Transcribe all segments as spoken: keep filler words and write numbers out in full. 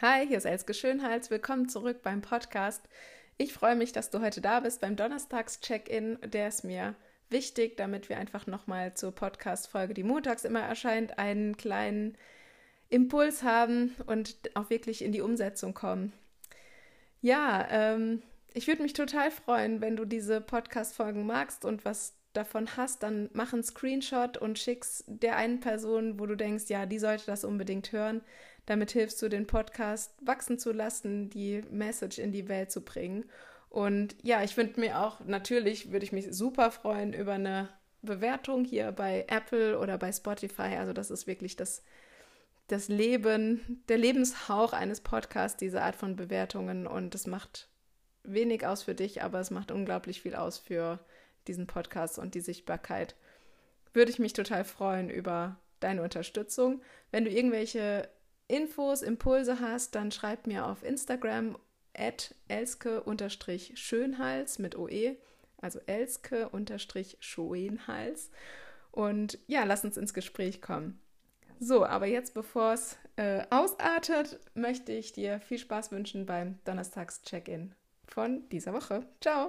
Hi, hier ist Elske Schönhals. Willkommen zurück beim Podcast. Ich freue mich, dass du heute da bist beim Donnerstags-Check-In. Der ist mir wichtig, damit wir einfach nochmal zur Podcast-Folge, die montags immer erscheint, einen kleinen Impuls haben und auch wirklich in die Umsetzung kommen. Ja, ähm, ich würde mich total freuen, wenn du diese Podcast-Folgen magst und was davon hast, dann mach einen Screenshot und schick's der einen Person, wo du denkst, ja, die sollte das unbedingt hören. Damit hilfst du, den Podcast wachsen zu lassen, die Message in die Welt zu bringen. Und ja, ich finde mir auch, natürlich würde ich mich super freuen über eine Bewertung hier bei Apple oder bei Spotify. Also das ist wirklich das, das Leben, der Lebenshauch eines Podcasts, diese Art von Bewertungen. Und das macht wenig aus für dich, aber es macht unglaublich viel aus für diesen Podcast und die Sichtbarkeit. Würde ich mich total freuen über deine Unterstützung. Wenn du irgendwelche Infos, Impulse hast, dann schreib mir auf Instagram at elske-schönhals mit O E, also elske-schönhals. Und ja, lass uns ins Gespräch kommen. So, aber jetzt, bevor es äh, ausartet, möchte ich dir viel Spaß wünschen beim Donnerstags-Check-In von dieser Woche. Ciao!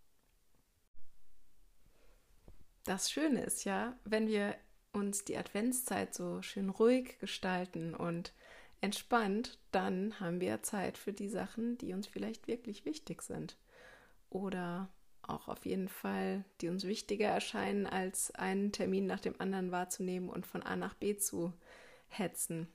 Das Schöne ist ja, wenn wir uns die Adventszeit so schön ruhig gestalten und entspannt, dann haben wir Zeit für die Sachen, die uns vielleicht wirklich wichtig sind. Oder auch auf jeden Fall, die uns wichtiger erscheinen, als einen Termin nach dem anderen wahrzunehmen und von A nach B zu hetzen.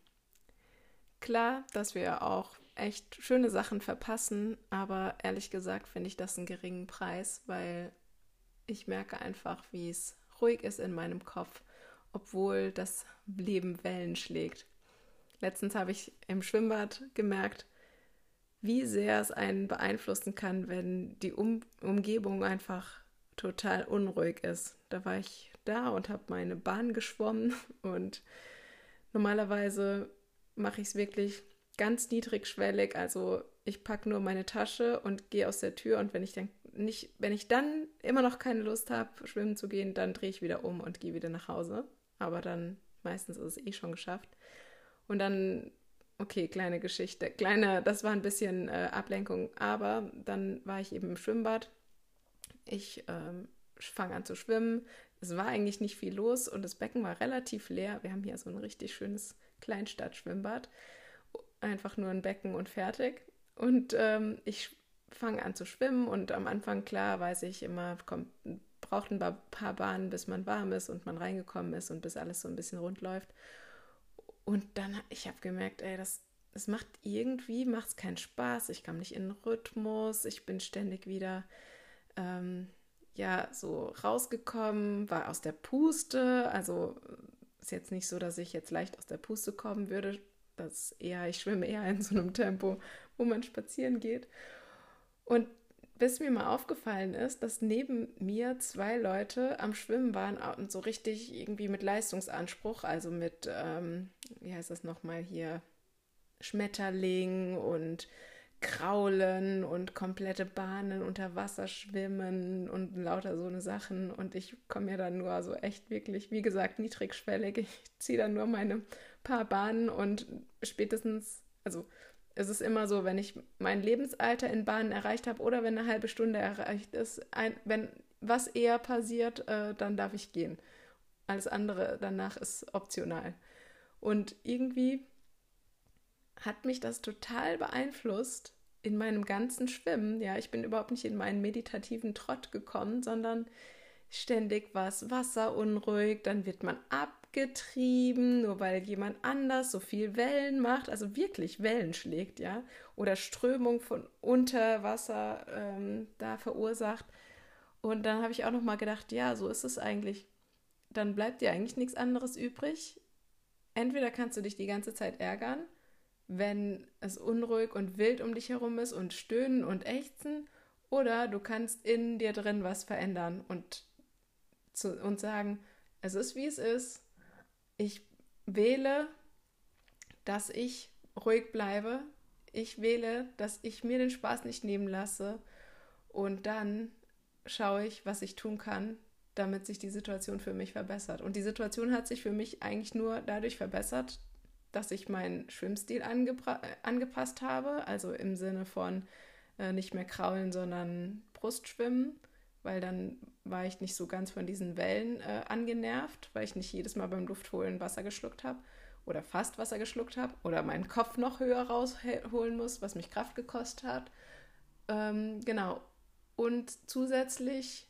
Klar, dass wir auch echt schöne Sachen verpassen, aber ehrlich gesagt finde ich das einen geringen Preis, weil ich merke einfach, wie es ruhig ist in meinem Kopf, obwohl das Leben Wellen schlägt. Letztens habe ich im Schwimmbad gemerkt, wie sehr es einen beeinflussen kann, wenn die um- Umgebung einfach total unruhig ist. Da war ich da und habe meine Bahn geschwommen und normalerweise mache ich es wirklich ganz niedrigschwellig, also ich packe nur meine Tasche und gehe aus der Tür und wenn ich dann nicht, wenn ich dann immer noch keine Lust habe, schwimmen zu gehen, dann drehe ich wieder um und gehe wieder nach Hause. Aber dann meistens ist es eh schon geschafft. Und dann, okay, kleine Geschichte, kleine, das war ein bisschen äh, Ablenkung, aber dann war ich eben im Schwimmbad. Ich ähm, fange an zu schwimmen. Es war eigentlich nicht viel los und das Becken war relativ leer. Wir haben hier so ein richtig schönes Kleinstadtschwimmbad. Einfach nur ein Becken und fertig. Und ähm, ich fange an zu schwimmen und am Anfang, klar, weiß ich immer, kommt, braucht ein paar Bahnen, bis man warm ist und man reingekommen ist und bis alles so ein bisschen rund läuft. Und dann, ich habe gemerkt, ey, das, das macht irgendwie, macht es keinen Spaß. Ich komme nicht in den Rhythmus. Ich bin ständig wieder, ähm, ja, so rausgekommen, war aus der Puste. Also ist jetzt nicht so, dass ich jetzt leicht aus der Puste kommen würde. Das eher, ich schwimme eher in so einem Tempo, wo man spazieren geht. Und bis mir mal aufgefallen ist, dass neben mir zwei Leute am Schwimmen waren und so richtig irgendwie mit Leistungsanspruch, also mit, ähm, wie heißt das nochmal hier, Schmetterling und Kraulen und komplette Bahnen unter Wasser schwimmen und lauter so eine Sachen. Und ich komme ja dann nur so echt wirklich, wie gesagt, niedrigschwellig. Ich ziehe dann nur meine paar Bahnen und spätestens, also es ist immer so, wenn ich mein Lebensalter in Bahnen erreicht habe oder wenn eine halbe Stunde erreicht ist, ein, wenn was eher passiert, äh, dann darf ich gehen. Alles andere danach ist optional. Und irgendwie hat mich das total beeinflusst in meinem ganzen Schwimmen. Ja, ich bin überhaupt nicht in meinen meditativen Trott gekommen, sondern ständig war es wasserunruhig, dann wird man abgetrieben, nur weil jemand anders so viel Wellen macht, also wirklich Wellen schlägt, ja, oder Strömung von unter Wasser ähm, da verursacht. Und dann habe ich auch nochmal gedacht, ja, so ist es eigentlich. Dann bleibt dir eigentlich nichts anderes übrig. Entweder kannst du dich die ganze Zeit ärgern, wenn es unruhig und wild um dich herum ist und stöhnen und ächzen, oder du kannst in dir drin was verändern und, zu, und sagen, es ist wie es ist, ich wähle, dass ich ruhig bleibe, ich wähle, dass ich mir den Spaß nicht nehmen lasse und dann schaue ich, was ich tun kann, damit sich die Situation für mich verbessert. Und die Situation hat sich für mich eigentlich nur dadurch verbessert, dass ich meinen Schwimmstil angebra- äh, angepasst habe, also im Sinne von äh, nicht mehr kraulen, sondern Brustschwimmen, weil dann war ich nicht so ganz von diesen Wellen äh, angenervt, weil ich nicht jedes Mal beim Luftholen Wasser geschluckt habe oder fast Wasser geschluckt habe oder meinen Kopf noch höher rausholen muss, was mich Kraft gekostet hat. Ähm, genau. Und zusätzlich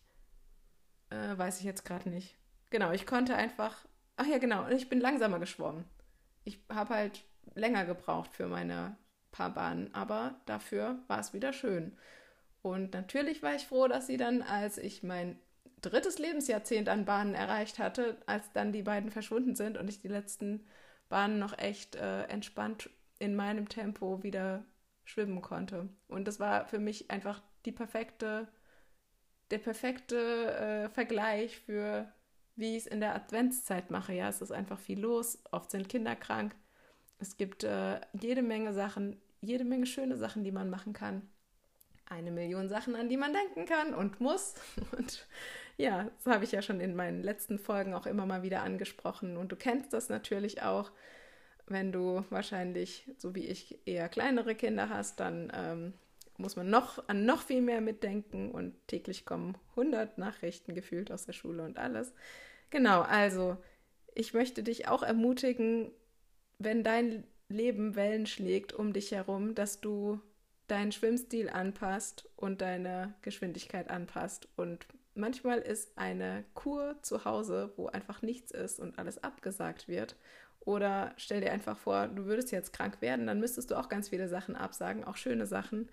äh, weiß ich jetzt gerade nicht. Genau, ich konnte einfach, ach ja, genau, ich bin langsamer geschwommen. Ich habe halt länger gebraucht für meine paar Bahnen, aber dafür war es wieder schön. Und natürlich war ich froh, dass sie dann, als ich mein drittes Lebensjahrzehnt an Bahnen erreicht hatte, als dann die beiden verschwunden sind und ich die letzten Bahnen noch echt äh, entspannt in meinem Tempo wieder schwimmen konnte. Und das war für mich einfach die perfekte, der perfekte äh, Vergleich für, wie ich es in der Adventszeit mache. Ja, es ist einfach viel los. Oft sind Kinder krank. Es gibt äh, jede Menge Sachen, jede Menge schöne Sachen, die man machen kann. Eine Million Sachen, an die man denken kann und muss. Und ja, das habe ich ja schon in meinen letzten Folgen auch immer mal wieder angesprochen. Und du kennst das natürlich auch, wenn du wahrscheinlich, so wie ich, eher kleinere Kinder hast, dann ähm, muss man noch an noch viel mehr mitdenken und täglich kommen hundert Nachrichten gefühlt aus der Schule und alles. Genau, also ich möchte dich auch ermutigen, wenn dein Leben Wellen schlägt um dich herum, dass du deinen Schwimmstil anpasst und deine Geschwindigkeit anpasst. Und manchmal ist eine Kur zu Hause, wo einfach nichts ist und alles abgesagt wird. Oder stell dir einfach vor, du würdest jetzt krank werden, dann müsstest du auch ganz viele Sachen absagen, auch schöne Sachen.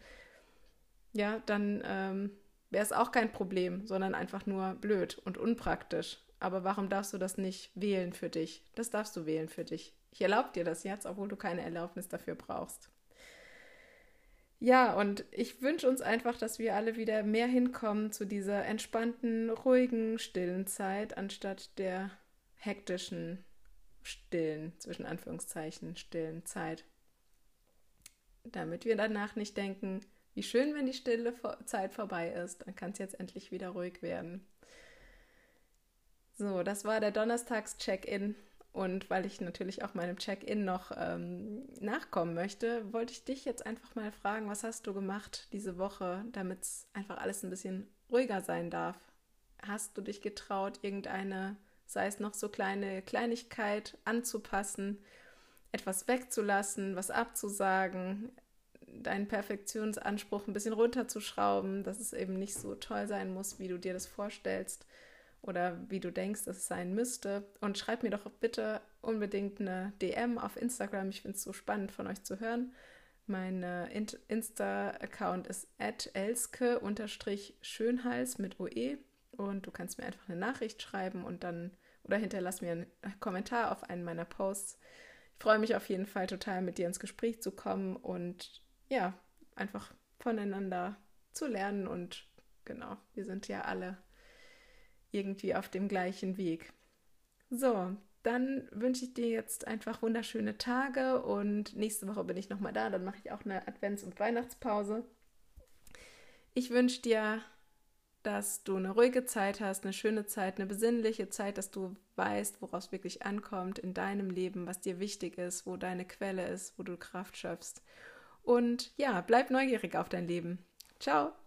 Ja, dann ähm, wäre es auch kein Problem, sondern einfach nur blöd und unpraktisch. Aber warum darfst du das nicht wählen für dich? Das darfst du wählen für dich. Ich erlaube dir das jetzt, obwohl du keine Erlaubnis dafür brauchst. Ja, und ich wünsche uns einfach, dass wir alle wieder mehr hinkommen zu dieser entspannten, ruhigen, stillen Zeit, anstatt der hektischen, stillen, zwischen Anführungszeichen, stillen Zeit. Damit wir danach nicht denken, wie schön, wenn die stille Zeit vorbei ist, dann kann es jetzt endlich wieder ruhig werden. So, das war der Donnerstags-Check-In. Und weil ich natürlich auch meinem Check-in noch ähm, nachkommen möchte, wollte ich dich jetzt einfach mal fragen, was hast du gemacht diese Woche, damit es einfach alles ein bisschen ruhiger sein darf? Hast du dich getraut, irgendeine, sei es noch so kleine Kleinigkeit anzupassen, etwas wegzulassen, was abzusagen, deinen Perfektionsanspruch ein bisschen runterzuschrauben, dass es eben nicht so toll sein muss, wie du dir das vorstellst? Oder wie du denkst, dass es sein müsste. Und schreib mir doch bitte unbedingt eine D M auf Instagram. Ich finde es so spannend von euch zu hören. Mein äh, Insta-Account ist at elske-schönhals mit O E. Und du kannst mir einfach eine Nachricht schreiben und dann, oder hinterlass mir einen Kommentar auf einen meiner Posts. Ich freue mich auf jeden Fall total, mit dir ins Gespräch zu kommen und ja, einfach voneinander zu lernen. Und genau, wir sind ja alle irgendwie auf dem gleichen Weg. So, dann wünsche ich dir jetzt einfach wunderschöne Tage und nächste Woche bin ich nochmal da, dann mache ich auch eine Advents- und Weihnachtspause. Ich wünsche dir, dass du eine ruhige Zeit hast, eine schöne Zeit, eine besinnliche Zeit, dass du weißt, woraus es wirklich ankommt in deinem Leben, was dir wichtig ist, wo deine Quelle ist, wo du Kraft schöpfst. Und ja, bleib neugierig auf dein Leben. Ciao!